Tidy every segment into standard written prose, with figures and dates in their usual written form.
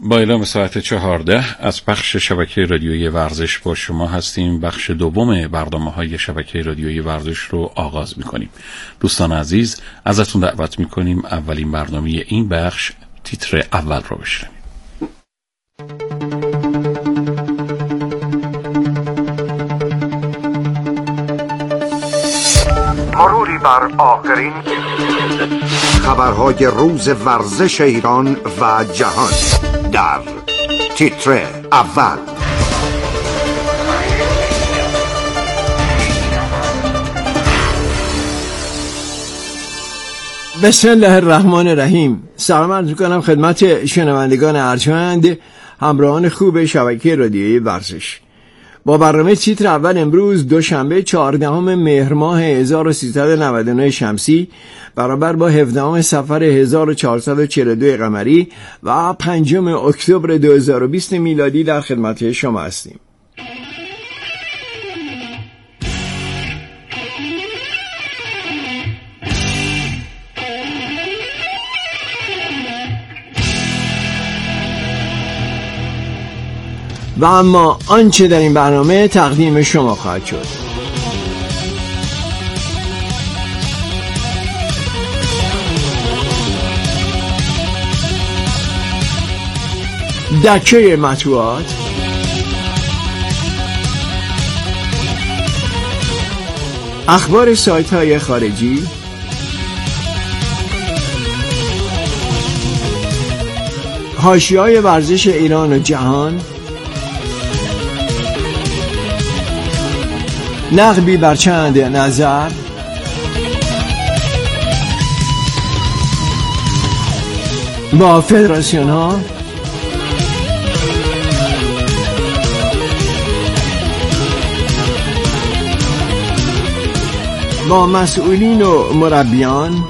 با اعلام ساعت 14 از بخش شبکه رادیویی ورزش با شما هستیم. بخش دوم برنامه‌های شبکه رادیویی ورزش رو آغاز می‌کنیم. دوستان عزیز، ازتون دعوت می‌کنیم اولین برنامه این بخش تیتر اول رو بشنویم. مروری بر آخرین خبرهای روز ورزش ایران و جهان در تیتر اول. بسم الله الرحمن الرحیم. سلام عرض می‌کنم خدمت شنوندگان ارجمند، همراهان خوب شبکه رادیویی ورزش. با برنامه تیتر اول امروز دوشنبه 14 مهر ماه 1399 شمسی برابر با 17 صفر 1442 قمری و 5 اکتبر 2020 میلادی در خدمت شما هستیم. و اما آنچه در این برنامه تقدیم شما خواهد شد: دکه مطبوعات، اخبار سایت های خارجی، حاشیه‌های ورزش ایران و جهان، نقبی بر چند نظر، با فدراسیون ها، با مسئولین و مربیان،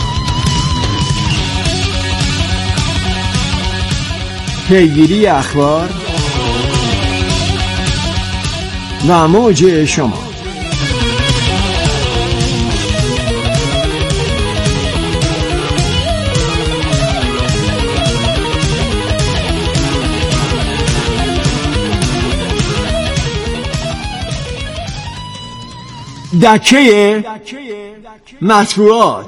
پیگیری اخبار و موج شما. دکه مطبوعات.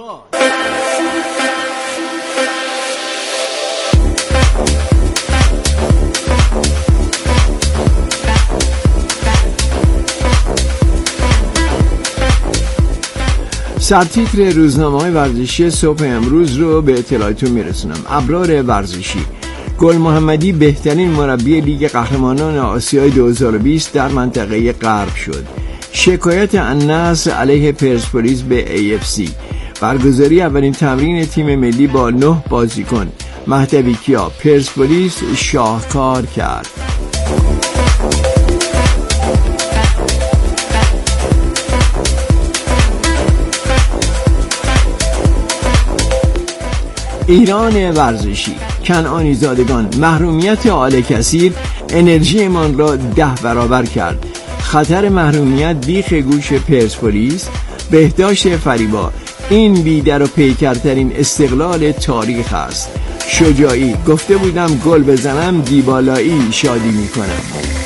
سرتیتر روزنامه‌های ورزشی صبح امروز رو به اطلاعتون میرسونم. ابرار ورزشی: گل محمدی بهترین مربی لیگ قهرمانان آسیای 2020 در منطقه غرب شد. شکایت النصر علیه پرسپولیس به AFC. برگزاری اولین تمرین تیم ملی با 9 بازیکن. مهدوی کیا: پرسپولیس شاهکار کرد. ایران ورزشی: کنعانی زادگان: محرومیت آل کثیر انرژیمان را 10 برابر کرد. خطر محرومیت بیخ گوش پرسپولیس. بهداشت فریبا: این بیدر و پیکرترین استقلال تاریخ است. شجاعی: گفته بودم گل بزنم دیبالایی شادی میکنم.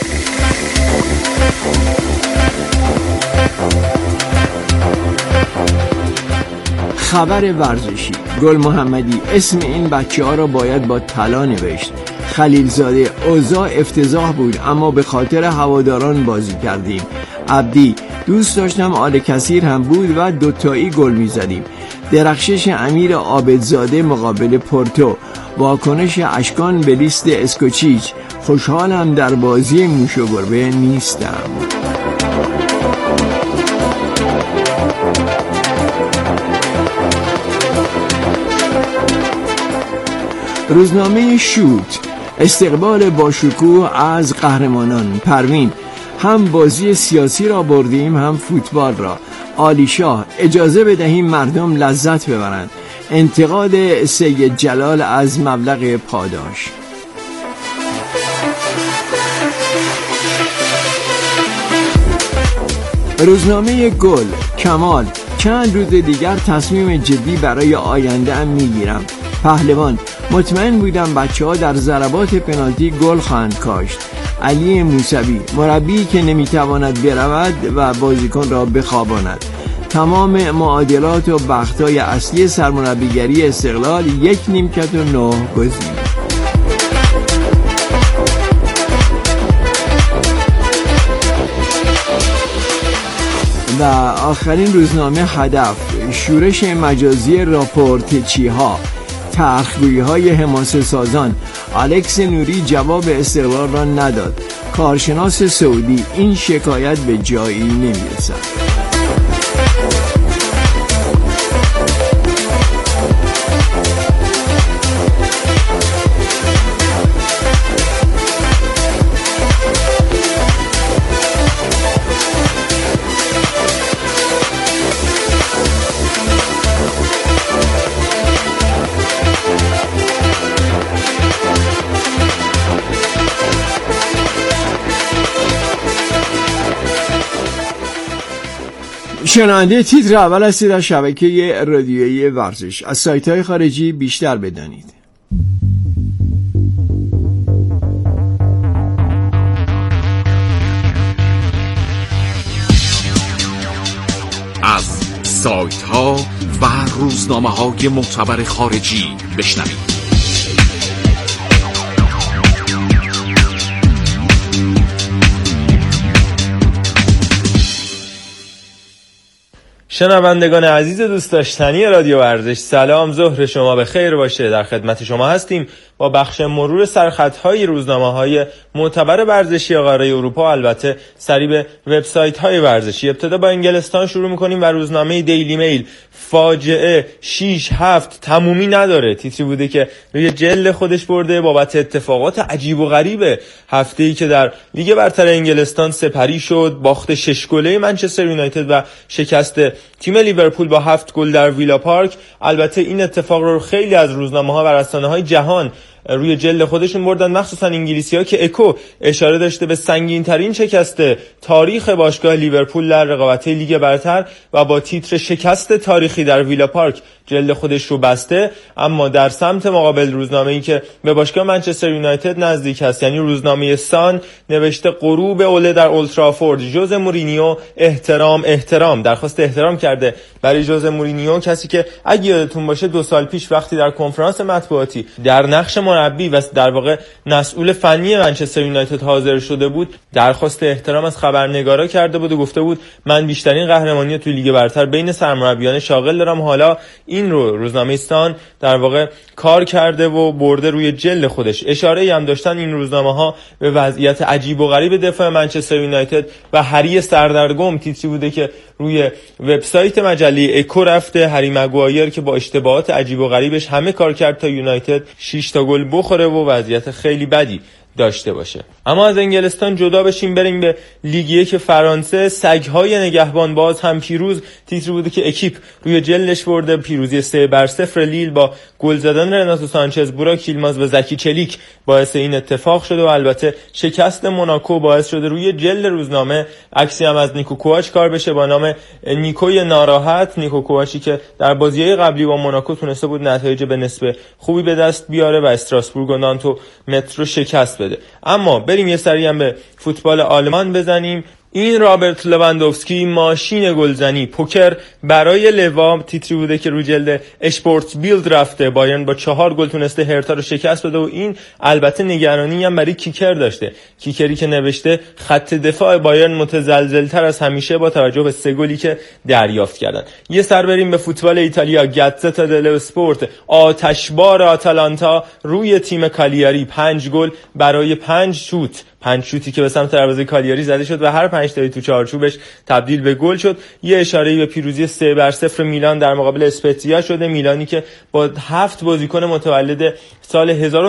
خبر ورزشی: گل محمدی: اسم این بچه ها را باید با طلا نوشت. خلیلزاده: اوضاع افتضاح بود اما به خاطر هواداران بازی کردیم. عبدی: دوست داشتم آل کثیر هم بود و دوتایی گل می زدیم. درخشش امیر عابدزاده مقابل پورتو. واکنش اشکان به لیست اسکوچیچ: خوشحالم در بازی موش و گربه نیستم. روزنامه شوت: استقبال باشکوه از قهرمانان. پروین: هم بازی سیاسی را بردیم هم فوتبال را. عالیشاه: اجازه بدهیم مردم لذت ببرند. انتقاد سید جلال از مبلغ پاداش. روزنامه گل: کمال: چند روز دیگر تصمیم جدی برای آینده ام میگیرم. پهلوان: مطمئن بودم بچه‌ها در ضربات پنالتی گل خواهند کاشت. علی موسوی، مربی که نمیتواند برود و بازیکن را بخواباند. تمام معادلات و بختای اصلی سرمربیگری استقلال 1 نیمکت و 9 گزینه. و آخرین روزنامه هدف، شورش مجازی راپورت چیها، تلخگویی های حماسه سازان. الکس نوری جواب استقلال را نداد. کارشناس سعودی، این شکایت به جایی نمیرسد. شنونده تیتر اول هستید از شبکه رادیویی ورزش. از سایت‌های خارجی بیشتر بدانید. از سایت‌ها و روزنامه‌های معتبر خارجی بشنوید. شنوندگان عزیز دوست داشتنی رادیو ورزش، سلام، ظهر شما به خیر باشه. در خدمت شما هستیم با بخش مرور سرخطهای روزنامه‌های معتبر ورزشی قاره اروپا، البته سری به وبسایت‌های ورزشی. ابتدا با انگلستان شروع می‌کنیم و روزنامه دیلی میل فاجعه 6-7 تمومی نداره. تیتری بوده که روی جلد خودش برده بابت اتفاقات عجیب و غریب هفته‌ای که در لیگ برتر انگلستان سپری شد. باخت 6 گله منچستر یونایتد و شکست تیم لیورپول با 7 گل در ویلا پارک. البته این اتفاق رو خیلی از روزنامه‌ها و رسانه‌های جهان روی جلد خودشون بردن، مخصوصا انگلیسی‌ها که اکو اشاره داشته به سنگین‌ترین شکست تاریخ باشگاه لیورپول در رقابت‌های لیگ برتر و با تیتر شکست تاریخی در ویلا پارک جلد خودش رو بسته. اما در سمت مقابل روزنامه‌ای که به باشگاه منچستر یونایتد نزدیک است، یعنی روزنامه سان، نوشته غروب اوله در اولترافورد، ژوزه مورینیو احترام درخواست احترام کرده برای ژوزه مورینیو، کسی که اگه یادتون باشه 2 سال پیش وقتی در کنفرانس مطبوعاتی در نقش مربی و در واقع مسئول فنی منچستر یونایتد حاضر شده بود، درخواست احترام از خبرنگارا کرده بود و گفته بود من بیشترین قهرمانی توی لیگ برتر بین سرمربیان شاغل دارم. حالا این رو روزنامه استان در واقع کار کرده و برده روی جلد خودش. اشاره‌ای هم داشتن این روزنامه‌ها به وضعیت عجیب و غریب دفاع منچستر یونایتد و هری سردرگم. تیتری بوده که روی وبسایت مجله اکو رفته هری مگوایر که با اشتباهات عجیب و غریبش همه کار کرد تا یونایتد 6 تا گل بخوره و وضعیت خیلی بدی داشته باشه. اما از انگلستان جدا بشیم بریم به لیگ 1 فرانسه. سگ‌های نگهبان باز هم پیروز. تیتر بوده که اکیپ روی جلدش برده پیروزی 3-0 لیل با گل زدن رناتو سانچز، براک ییلماز و زکی چلیک باعث این اتفاق شده و البته شکست موناکو باعث شده روی جلد روزنامه عکسی هم از نیکو کوواچ کار بشه با نام نیکوی ناراحت. نیکو کوواچی که در بازی‌های قبلی با موناکو تونسته بود نتایج به نسبت خوبی به دست بیاره و استراسبورگ و نانتو مترو شکست بده. اما بریم یه سری هم به فوتبال آلمان بزنیم. این رابرت لواندوفسکی ماشین گلزنی، پوکر برای لوا. تیتری بوده که رو جلد اشپورت بیلد رفته. بایرن با 4 گل تونسته هرتا رو شکست بده و این البته نگرانی هم برای کیکر داشته. کیکری که نوشته خط دفاع بایرن متزلزل‌تر از همیشه با توجه به 3 گلی که دریافت کردن. یه سر بریم به فوتبال ایتالیا. گاتزتا دلو اسپورت، آتشبار آتالانتا روی تیم کالیاری 5 گل برای 5 شوتی که به سمت دروازه کالیاری زده شد و هر 5 تایی تو چارچوبش تبدیل به گل شد. یه اشاره‌ای به پیروزی 3-0 میلان در مقابل اسپتزیا شده. میلانی که با 7 بازیکن متولد سال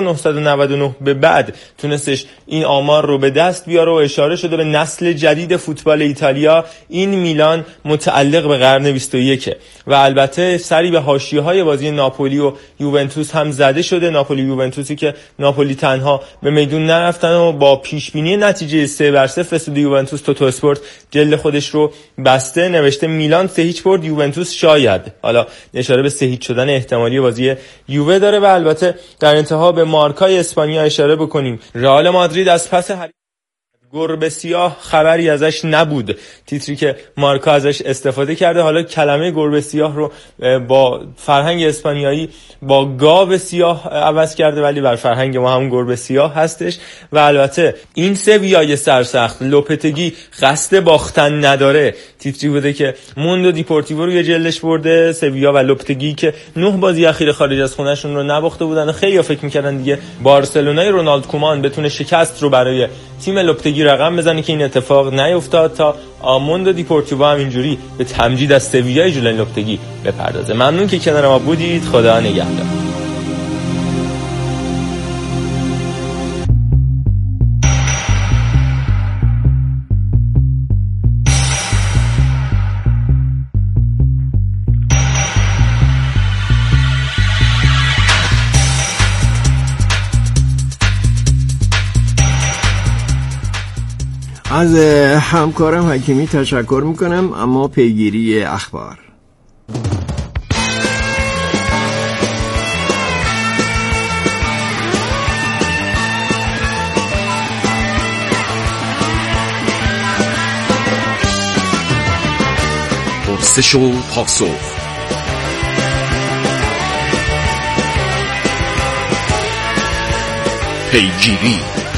1999 به بعد تونستش این آمار رو به دست بیاره و اشاره شده به نسل جدید فوتبال ایتالیا. این میلان متعلق به قرن 21 و البته سری به حاشیه‌های بازی ناپولی و یوونتوس هم زده شده. ناپولی یوونتوسی که ناپولی تنها به میدون نرفتن و با پیشبینی نتیجه 3-0 رسید یوونتوس، توتو اسپورت جلد خودش رو بسته، نوشته میلان 3-0 برد، یوونتوس شاید. حالا اشاره به 3-0 شدن احتمالی بازی یووه داره. و البته در انتها به مارکای اسپانیا اشاره بکنیم. رئال مادرید از پس گربه سیاه خبری ازش نبود، تیتری که مارکا ازش استفاده کرده. حالا کلمه گربه سیاه رو با فرهنگ اسپانیایی با گاو سیاه عوض کرده، ولی بر فرهنگ ما هم گربه سیاه هستش. و البته این سویای سرسخت، لوپتگی قصد باختن نداره، تیتری بوده که موندو دیپورتیو رو یه جلدش برده، سویا و لوپتگی که 9 بازی اخیر خارج از خونه‌شون رو نباخته بودن و خیلی فکر می‌کردن دیگه بارسلونای رونالد کومان بتونه شکست رو برای تیم لوپتگی رقم بزنه که این اتفاق نیفتاد تا موندو دیپورتیو هم اینجوری به تمجید از سویای جولین لوپتگی بپردازه. ممنون که کنار ما بودید. خدا نگهدار. از همکارم حکیمی تشکر میکنم. اما پیگیری اخبار. پرسش و پاسخ. پیگیری.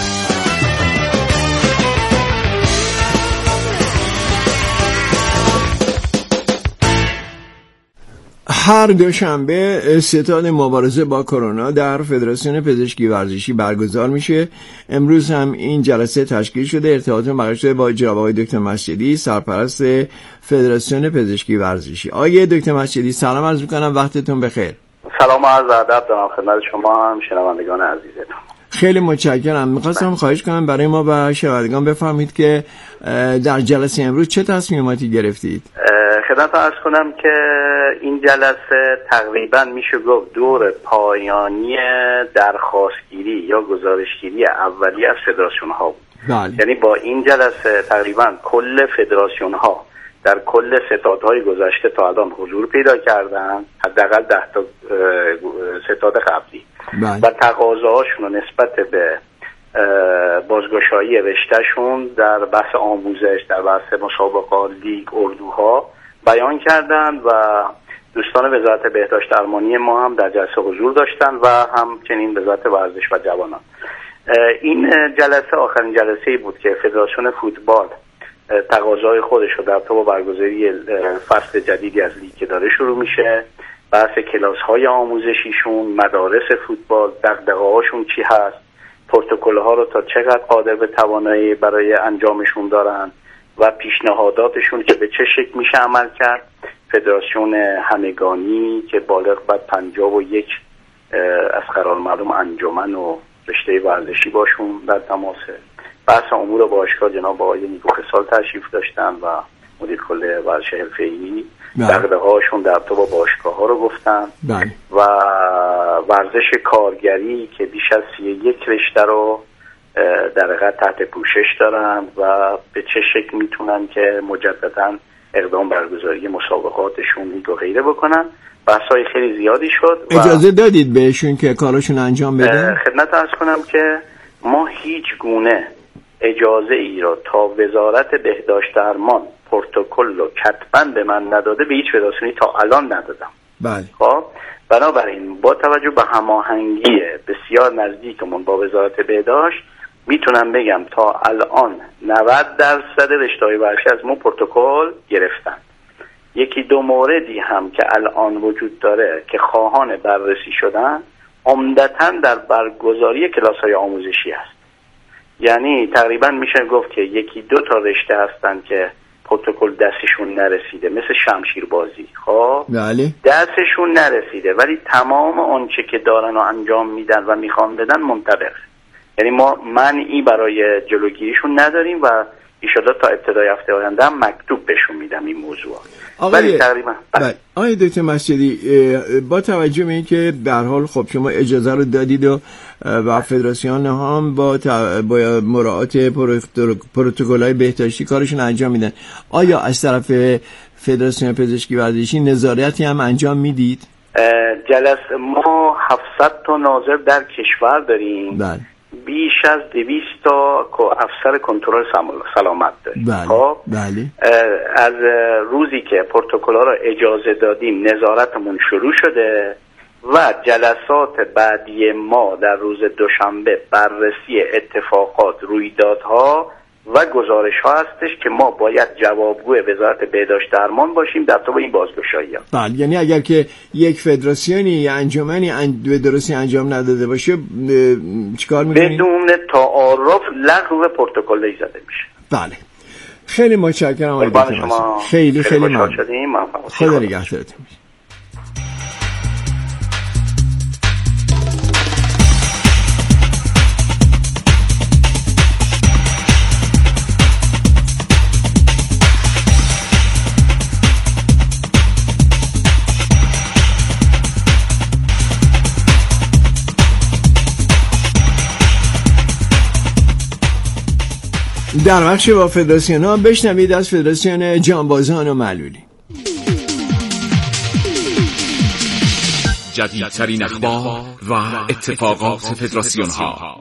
هر دوشنبه ستاد مبارزه با کرونا در فدراسیون پزشکی ورزشی برگزار میشه. امروز هم این جلسه تشکیل شده. ارتباط برقرار شده با جناب آقای دکتر مسجدی، سرپرست فدراسیون پزشکی ورزشی. آقای دکتر مسجدی سلام عرض میکنم، وقتتون بخیر. سلام و عرض ادب دارم خدمت شما هم شنوندگان عزیزتون. خیلی متشکرم. میخواستم خواهش کنم برای ما و شنوندگان بفرمایید که در جلسه امروز چه تصمیماتی گرفتید؟ خدمت عرض کنم که این جلسه تقریبا میشه گفت دور پایانی درخواستگیری یا گزارشگیری اولیه از فدراسیون ها بود. بله. یعنی با این جلسه تقریبا کل فدراسیون ها در کل ستادهای گذشته تا الان حضور پیدا کردن، حداقل 10 تا ستاد قبلی. بله. و تقاضاهاشون رو نسبت به بازگشایی رشتهشون در بحث آموزش، در بحث مسابقات، لیگ، اردوها بیان کردن و دوستان وزارت بهداشت درمانی ما هم در جلسه حضور داشتن و همچنین وزارت ورزش و جوانان. این جلسه آخرین جلسه‌ای بود که فدراسیون فوتبال تقاضای خودش رو در تو برگزاری فصل جدیدی از لیگ که داره شروع میشه، بحث کلاس‌های آموزشیشون، مدارس فوتبال، دغدغه‌هاشون چی هست، پروتکل‌ها رو تا چقدر قادر به توانایی برای انجامشون دارن و پیشنهاداتشون که به چه شکل میشه عمل کرد. فدراسیون همگانی که بالغ بر 51 از قرار معلوم انجمن و رشته ورزشی باشون در تماسه. بحث امور باشگاه جناب آقای نیکو خصال تشریف داشتن و مدیر کل ورزش حرفه‌ای دغدغه‌هاشون در تو با باشگاه ها رو گفتن. بله. و ورزش کارگری که بیش از 31 رشته رو در حقیقت تحت پوشش دارن و به چه شکل میتونن که مجددا اقدام برگزاری مسابقاتشون لیگ و غیره بکنن. بحث‌های خیلی زیادی شد. اجازه دادید بهشون که کاراشون انجام بدن؟ خدمت عرض کنم که ما هیچ گونه اجازه ای را تا وزارت بهداشت درمان پروتکل رو کتباً به من نداده به هیچ فدراسیونی تا الان ندادم. بله. خب بنابراین با توجه به هماهنگی بسیار نزدیکمون با وزارت بهداشت میتونم بگم تا الان 90% رشته‌های ورزشی از ما پروتکل گرفتن. یکی دو موردی هم که الان وجود داره که خواهان بررسی شدن عمدتاً در برگزاری کلاس‌های آموزشی است. یعنی تقریبا میشه گفت که یکی دو تا رشته هستن که پروتکل دستشون نرسیده، مثل شمشیر بازی. خب بله. دستشون نرسیده ولی تمام آنچه که دارن و انجام میدن و میخوان بدن منطبق. یعنی ما منعی برای جلوگیریشون نداریم و ایشالا تا ابتدای هفته آینده هم مکتوب بهشون میدم این موضوع. آقای دکتر مسجدی، با توجه به اینکه به هر حال خب شما اجازه رو دادید و فدراسیون هم با مراعات پروتکل‌های بهداشتی کارشون انجام میدن، آیا از طرف فدراسیون پزشکی ورزشی نظارتی هم انجام میدید؟ جلسه ما 700 تا ناظر در کشور داریم. بله. بیش از 200 تا افسر کنترل سلامت داریم. بله. بله. از روزی که پروتکل‌ها را اجازه دادیم نظارتمون شروع شده و جلسات بعدی ما در روز دوشنبه بررسی اتفاقات، رویدادها و گزارش‌ها هستش که ما باید جوابگوی وزارت بهداشت درمان باشیم در طور این بازگشایی‌ها. بله، یعنی اگر که یک فدراسیونی یا انجمنی به درستی انجام نداده باشه چیکار می‌کنید؟ بدون تعارف لغو پروتکلی زده میشه. بله. خیلی متشکرم آقای دکتر. خیلی ممنون. خدا نگهدارتون. در بخش با فدراسیون ها بشنوید از فدراسیون جانبازان و معلولی. جدیدترین اخبار و اتفاقات فدراسیون ها.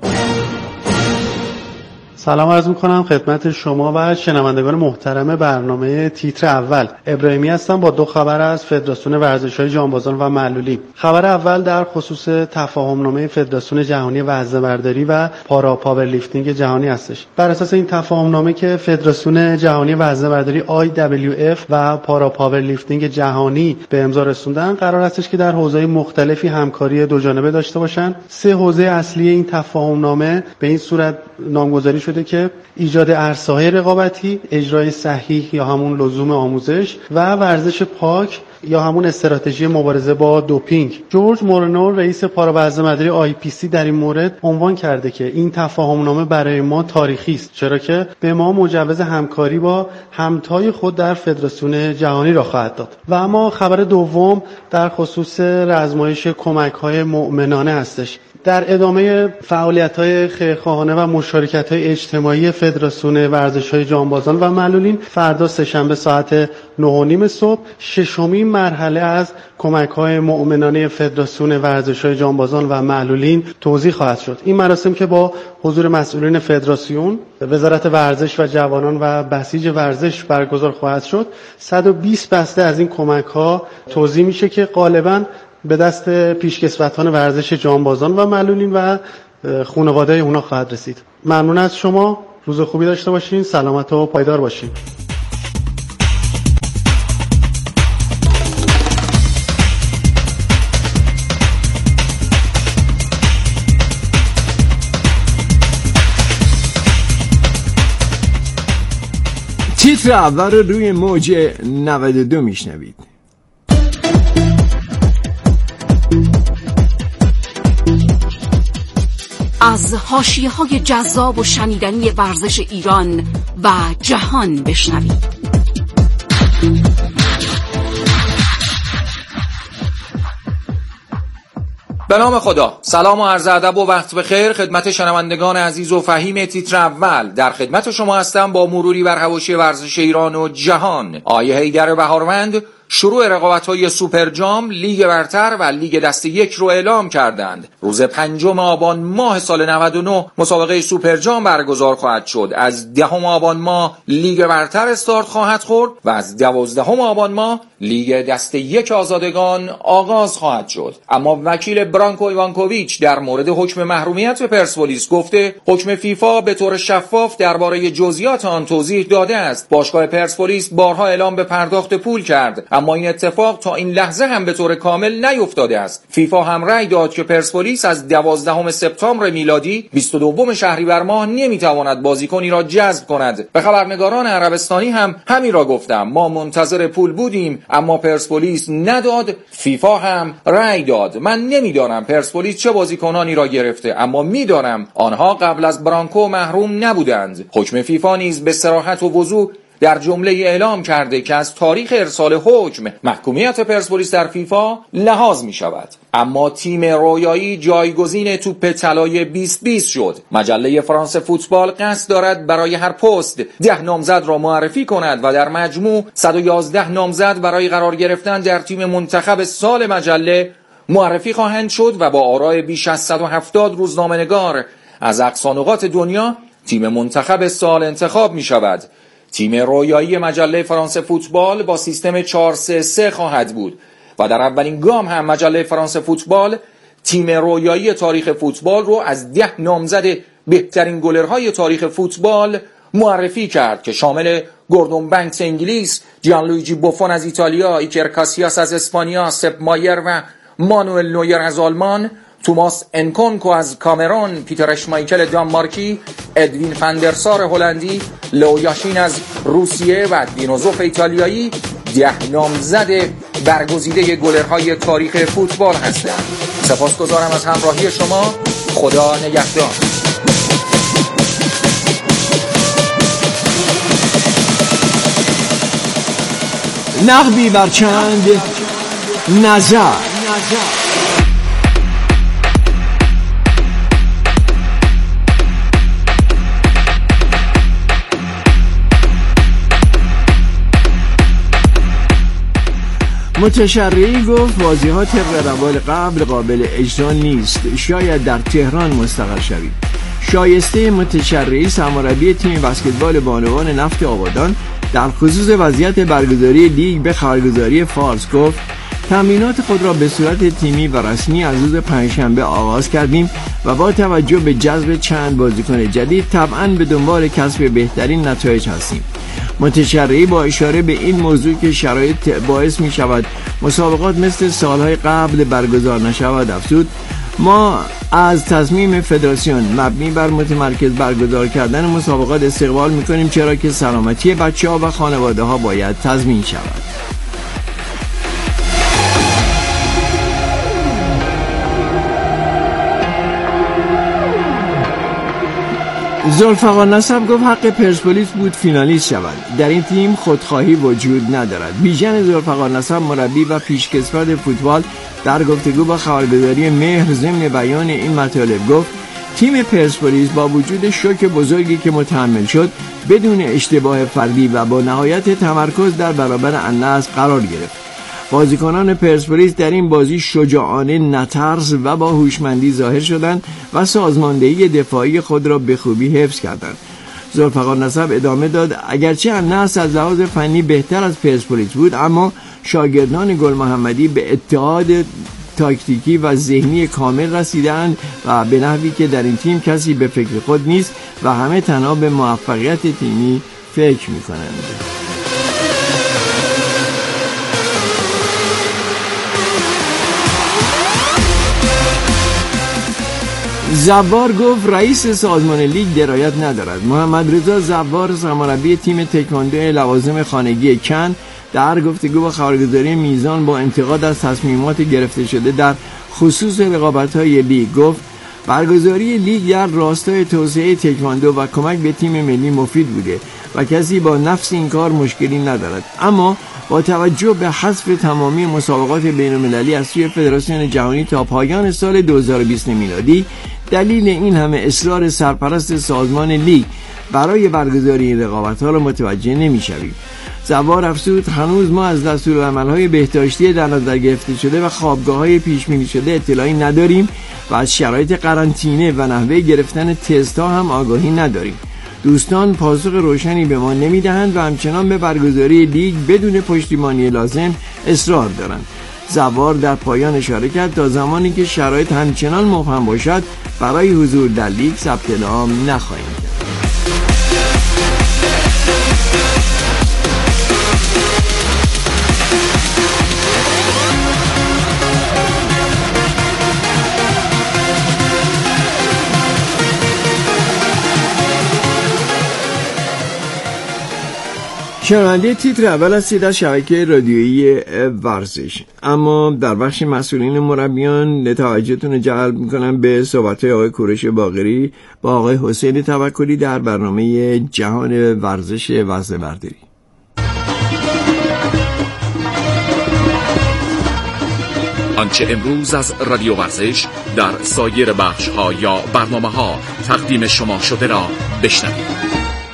سلام عرض میکنم خدمت شما و شنوندگان محترم برنامه تیتر اول. ابراهیمی هستم با دو خبر از فدراسیون ورزش‌های جانبازان و معلولی. خبر اول در خصوص تفاهمنامه فدراسیون جهانی وزنه‌برداری و پارا پاورلیفتینگ جهانی هستش. بر اساس این تفاهمنامه که فدراسیون جهانی وزنه‌برداری IWF و پارا پاورلیفتینگ جهانی به امضا رسوندن، قرار هستش که در حوزه‌های مختلفی همکاری دو جانبه داشته باشند. سه حوزه اصلی این تفاهمنامه به این صورت نامگذاری شده که ایجاد عرصه‌های رقابتی، اجرای صحیح یا همون لزوم آموزش و ورزش پاک یا همون استراتژی مبارزه با دوپینگ. جورج مورنو رئیس پارا وزنه‌برداری IPC در این مورد عنوان کرده که این تفاهمنامه برای ما تاریخی است، چرا که به ما مجوز همکاری با همتای خود در فدراسیون جهانی را خواهد داد. و اما خبر دوم در خصوص رزمایش کمک‌های مؤمنانه هستش. در ادامه فعالیت‌های خیرخواهانه و مشارکت‌های اجتماعی فدراسیون ورزش‌های جانبازان و معلولین، فردا سه‌شنبه ساعت 9:30 صبح ششمین مرحله از کمک‌های مؤمنانه فدراسیون ورزش‌های جانبازان و معلولین توزیع خواهد شد. این مراسم که با حضور مسئولین فدراسیون، وزارت ورزش و جوانان و بسیج ورزش برگزار خواهد شد. 120 بسته از این کمک‌ها توزیع میشه که غالباً به دست پیشکسوتان ورزش جانبازان و معلولین و خانواده اونا خواهد رسید. ممنون از شما. روز خوبی داشته باشین. سلامت و پایدار باشین. تیتر اول رو روی موج 92 میشنوید. از حاشیه‌های جذاب و شنیدنی ورزش ایران و جهان بشنوید. به نام خدا. سلام و عرض ادب و وقت بخیر خدمت شنوندگان عزیز و فهیم تیتر اول. در خدمت شما هستم با مروری بر حواشی ورزش ایران و جهان. آیه حیدر بهاروند شروع رقابت‌های سوپر جام، لیگ برتر و لیگ دسته یک رو اعلام کردند. روز 5 آبان ماه سال 99 مسابقه سوپر جام برگزار خواهد شد. از 10 آبان ماه لیگ برتر استارت خواهد خورد و از 12 آبان ماه لیگ دسته یک آزادگان آغاز خواهد شد. اما وکیل برانکو ایوانکوویچ در مورد حکم محرومیت به پرسپولیس گفته حکم فیفا به طور شفاف درباره جزئیات آن توضیح داده است. باشگاه پرسپولیس بارها اعلام به پرداخت پول کرد، اما این اتفاق تا این لحظه هم به طور کامل نیفتاده است. فیفا هم رأی داد که پرسپولیس از 12 سپتامبر میلادی 22 شهریور ماه نمیتواند بازیکنی را جذب کند. به خبرنگاران عربستانی هم همین را گفتم. ما منتظر پول بودیم اما پرسپولیس نداد، فیفا هم رأی داد. من نمیدانم پرسپولیس چه بازیکنانی را گرفته، اما میدانم آنها قبل از برانکو محروم نبودند. حکم فیفا نیز به صراحت و وضوح در جمله اعلام کرده که از تاریخ ارسال حکم محکومیت پرسپولیس در فیفا لحاظ می شود. اما تیم رویایی جایگزین توپ طلای 2020 شد. مجله فرانس فوتبال قصد دارد برای هر پست 10 نامزد را معرفی کند و در مجموع 111 نامزد برای قرار گرفتن در تیم منتخب سال مجله معرفی خواهند شد و با آراء بیش از 170 روزنامه‌نگار از اقصا نقاط دنیا تیم منتخب سال انتخاب می شود. تیم رویایی مجله فرانس فوتبال با سیستم 4-3-3 خواهد بود و در اولین گام هم مجله فرانس فوتبال تیم رویایی تاریخ فوتبال رو از 10 نامزد بهترین گلرهای تاریخ فوتبال معرفی کرد که شامل گوردون بنکس انگلیس، جیانلویجی بوفون از ایتالیا، ایکر کاسیاس از اسپانیا، سپ مایر و مانوئل نویر از آلمان، توماس انکونکو از کامرون، پیتر اشمایکل دانمارکی، ادوین فندرسار هلندی، لو یاشین از روسیه و دینوزوف ایتالیایی 10 نامزد برگزیده گلرهای تاریخ فوتبال هستند. سپاسگزارم از همراهی شما. خدا نگهدار. نقبی بر چند نظر. متشرعی گفت بازی‌ها طبق روال قبل قابل اجرا نیست، شاید در تهران مستقر شوید. شایسته متشرعی سرمربی تیم بسکتبال بانوان نفت آبادان در خصوص وضعیت برگزاری لیگ به خبرگزاری فارس گفت تمرینات خود را به صورت تیمی و رسمی از روز پنجشنبه آغاز کردیم و با توجه به جذب چند بازیکن جدید طبعاً به دنبال کسب بهترین نتایج هستیم. متشرعی با اشاره به این موضوع که شرایط باعث می شود مسابقات مثل سالهای قبل برگزار نشود افزود ما از تصمیم فدراسیون مبنی بر متمرکز برگزار کردن مسابقات استقبال می کنیم، چرا که سلامتی بچه‌ها و خانواده ها باید تضمین شود. ذوالفقار نسب گفت حق پرسپولیس بود فینالیست شود. در این تیم خودخواهی وجود ندارد. بیژن ذوالفقار نسب مربی و پیشکسوت فوتبال در گفتگو با خبرگزاری مهر ضمن بیان این مطالب گفت تیم پرسپولیس با وجود شوک بزرگی که متحمل شد بدون اشتباه فردی و با نهایت تمرکز در برابر النصر قرار گرفت. بازیکنان پرسپولیس در این بازی شجاعانه، نترس و با هوشمندی ظاهر شدند و سازماندهی دفاعی خود را به خوبی حفظ کردند. ذوالفقار نسب ادامه داد اگرچه النصر از لحاظ فنی بهتر از پرسپولیس بود، اما شاگردان گل محمدی به اتحاد تاکتیکی و ذهنی کامل رسیدند و به نحوی که در این تیم کسی به فکر خود نیست و همه تنها به موفقیت تیمی فکر می‌کنند. زوار گفت رئیس سازمان لیگ درایت ندارد. محمد رضا زوار سرمربی تیم تکواندو لوازم خانگی کن در گفتگو با خبرگزاری میزان با انتقاد از تصمیمات گرفته شده در خصوص رقابت‌های لیگ گفت برگزاری لیگ در راستای توسعه تکواندو و کمک به تیم ملی مفید بوده و کسی با نفس این کار مشکلی ندارد، اما با توجه به حذف تمامی مسابقات بین‌المللی از سوی فدراسیون جهانی تا پایان سال 2020 میلادی دلیل این همه اصرار سرپرست سازمان لیگ برای برگزاری این رقابت‌ها را متوجه نمی‌شویم. زوار افزود هنوز ما از دستورالعمل‌های بهداشتی در نظر گرفته شده و خوابگاه‌های پیش‌بینی شده اطلاعی نداریم و از شرایط قرنطینه و نحوه گرفتن تست‌ها هم آگاهی نداریم. دوستان پاسخ روشنی به ما نمی‌دهند و همچنان به برگزاری لیگ بدون پشتیبانی لازم اصرار دارند. زوار در پایان اشاره کرد تا زمانی که شرایط همچنان مبهم باشد برای حضور در لیگ ثبت نام نخواهیم کرد. شنونده تیتر اول هستید از شبکه رادیویی ورزش. اما در بخش مسئولین مربیان توجهتون رو جلب میکنم به صحبت‌های آقای کوروش باقری با آقای حسین توکلی در برنامه جهان ورزش وزنه‌برداری. آنچه امروز از رادیو ورزش در سایر بخش‌ها یا برنامه‌ها تقدیم شما شده را بشنوید.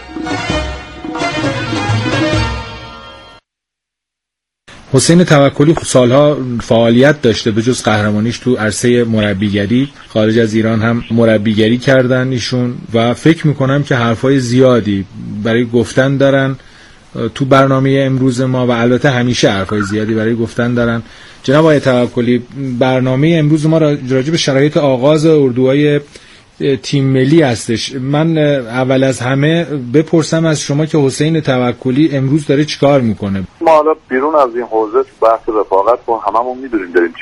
حسین توکلی سالها فعالیت داشته، به جز قهرمانیش تو عرصه مربیگری خارج از ایران هم مربیگری کردن ایشون و فکر میکنم که حرفای زیادی برای گفتن دارن تو برنامه امروز ما و البته همیشه حرفای زیادی برای گفتن دارن. جناب آقای توکلی، برنامه امروز ما راجع به شرایط آغاز اردوهای تیم ملی هستش. من اول از همه بپرسم از شما که حسین توکلی امروز داره چیکار میکنه؟ ما حالا بیرون از این حوزه تو بحث رفاقت هممون میدونیم داریم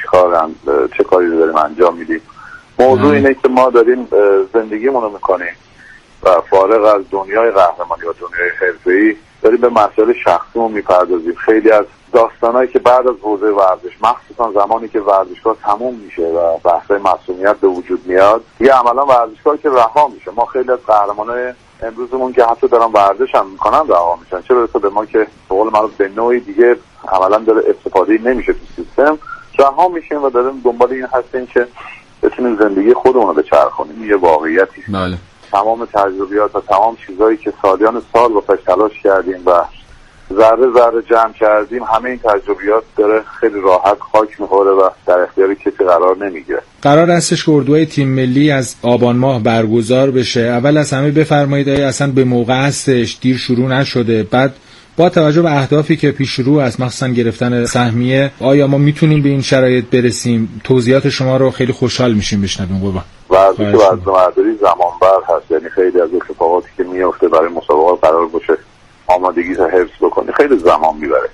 چه کاری داریم انجام میدیم. موضوع اینه که ما داریم زندگیمون رو میکنیم و فارغ از دنیای قهرمانی و دنیای حرفه‌ای داریم به مسائل شخصیمون میپردازیم. خیلی از داستانایی که بعد از حوزه ورزش، مخصوصا زمانی که ورزشگاه تموم میشه و بحث‌های معصومیت به وجود میاد، یه عملا ورزشگاه که رها میشه. ما خیلی از قهرمانای امروزمون که حتی دارن ورزش هم میکنن رها میشن، چه برسه به ما که به قول معروف به نوعی دیگه عملا داره استفاده نمیشه تو سیستم، رها میشیم و داریم دنبال این هستیم که بتونیم زندگی خودمون رو بچرخونیم. یه واقعیتی. بله. تمام تجربیات و تمام چیزایی که سالیان سال واسش تلاش کردیم و ذره ذره جمع کردیم، همه این تجربیات داره خیلی راحت خاک میخوره و در اختیار کسی قرار نمیگیره. قرار هستش که اردوهای تیم ملی از آبان ماه برگزار بشه. اول از همه بفرمایید آیا اصلا به موقع هستش، دیر شروع نشده؟ بعد با توجه به اهدافی که پیش رو است، مخصوصا گرفتن سهمیه، آیا ما میتونیم به این شرایط برسیم؟ توضیحات شما رو خیلی خوشحال میشیم بشنویم. قربان. ورزش وزنه‌برداری زمانبر هست، یعنی خیلی از اتفاقاتی که میفته برای مسابقات قرار باشه آمادگی رو حفظ بکنی خیلی زمان میبره.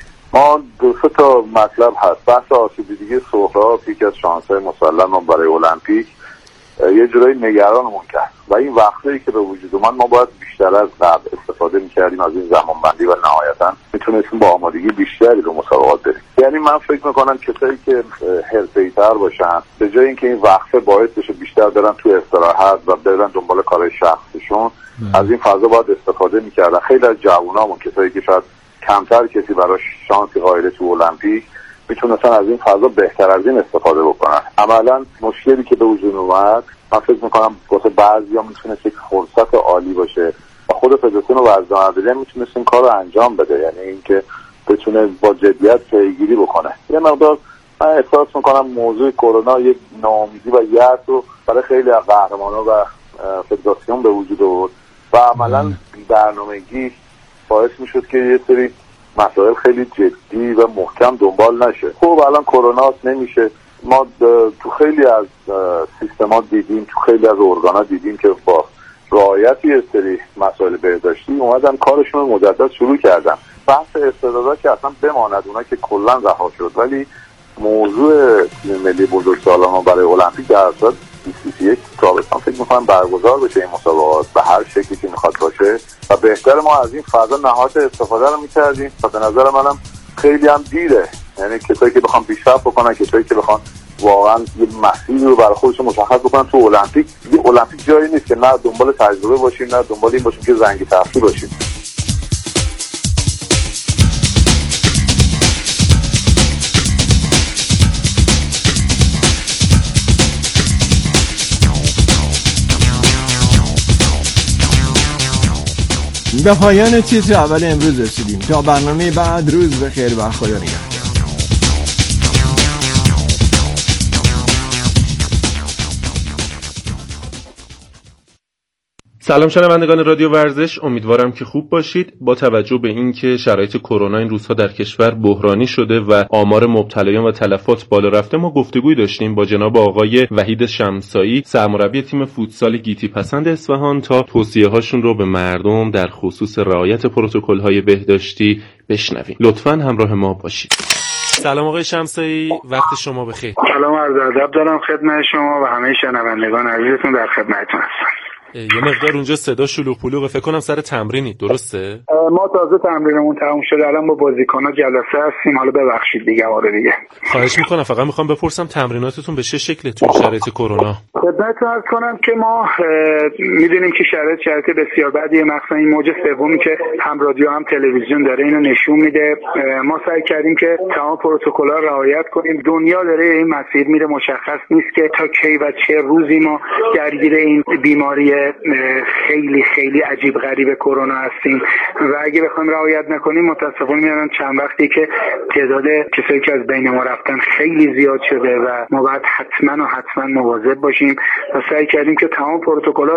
ما دو تا مطلب هست. بحث آسیب‌دیدگی سهراب یکی از شانس‌های مسلم برای المپیک یه جورایی نگرانمون کرد و این وقتی که به وجود اومد ما باید بیشتر از قبل استفاده می‌کردیم از این زمانبندی و نهایتاً میتونستیم با آمادگی بیشتری به مسابقات بریم. یعنی من فکر می‌کنم کسایی که حرفه‌ای‌تر باشن به جای اینکه این وقفه باعث بشه بیشتر برن تو استراحت و برن دنبال کارهای شخصیشون، از این فضا باید استفاده می‌کردن. خیلی از جوونامون کسایی که شاید کمتر کسی براش شانسی قائل تو المپیک میتونستن از این فضا بهتر از این استفاده بکنن. عملا مشکلی که به وجود اومد من فکر میکنم واسه بعضیا میتونست یک فرصت عالی باشه و خود فدراسیون وزنه‌برداری میتونست این کار رو انجام بده، یعنی اینکه بتونه با جدیت پیگیری بکنه. یه مقدار من احساس میکنم موضوع کرونا یک ناامیدی و یأس رو برای خیلی از قهرمانا و فدراسیون به وجود آورد و عملا برنامه‌ریزی باعث میشد که یه سری مسائل خیلی جدی و محکم دنبال نشه. خب الان کرونا نمیشه. ما تو خیلی از سیستمات دیدیم، تو خیلی از ارگان‌ها دیدیم که با رعایتی یه سری مسائل بهداشتی اومدن کارشون رو مجدد شروع کردن. بحث استعدادا که اصلا بماند، اونا که کلا رها شد، ولی موضوع ملی بزرگسالان برای المپیک در صورت 2021 تابستان فکر می‌کنم برگزار بشه این مسابقات به هر شکلی که میخواد باشه و بهتر ما از این فضا نهایت استفاده رو می‌کردیم و به نظر منم خیلی هم دیره. یعنی کسایی که بخوام پیشرفت بکنن، کسایی که بخوان واقعا یه مسیری رو برای خودشون مشخص بکنن تو المپیک، دیگه المپیک جایی نیست که نه دنبال تجربه باشیم نه دنبال این باشیم که زنگی تفریح باشیم. به پایان تیتر اول امروز رسیدیم. تا برنامه بعد روز بخیر و خدا نگهدار. سلام شنوندگان رادیو ورزش، امیدوارم که خوب باشید. با توجه به اینکه شرایط کرونا این روزها در کشور بحرانی شده و آمار مبتلایان و تلفات بالا رفته، ما گفتگوی داشتیم با جناب آقای وحید شمسایی، سرمربی تیم فوتسال گیتی پسند اصفهان، تا توصیه‌هاشون رو به مردم در خصوص رعایت پروتکل‌های بهداشتی بشنویم. لطفاً همراه ما باشید. سلام آقای شمسایی، وقت شما بخیر. سلام، عرض ادب دارم خدمت شما و همه شنوندگان عزیزتون، در خدمتتون هستم. یه مقدار اونجا صدا شلوغ پلوغه، فکر کنم سر تمرینی، درسته؟ ما تازه تمرینمون تموم شده، الان با بازیکن‌ها جلسه هستیم. حالا ببخشید دیگه. آره دیگه. خواهش میکنم. فقط میخوام بپرسم تمریناتتون به چه شکله تو شرایط کرونا؟ خدمتتون عرض کنم که ما میدونیم که شرایط بسیار بدیه، مثلا این موج سومی که هم رادیو هم تلویزیون داره اینو نشون میده. ما سعی کردیم که تمام پروتکل‌ها رعایت کنیم. دنیا داره این مسیر میره، مشخص نیست که تا کی و چه روزی ما درگیر این بیماری خیلی خیلی عجیب غریب کرونا هستیم و اگه بخوایم رعایت نکنیم متاسفانه میاد چند وقتی که تعداد کسایی که از بین ما رفتن خیلی زیاد شده و ما باید حتما مواظب باشیم و سعی کردیم که تمام پروتکل‌ها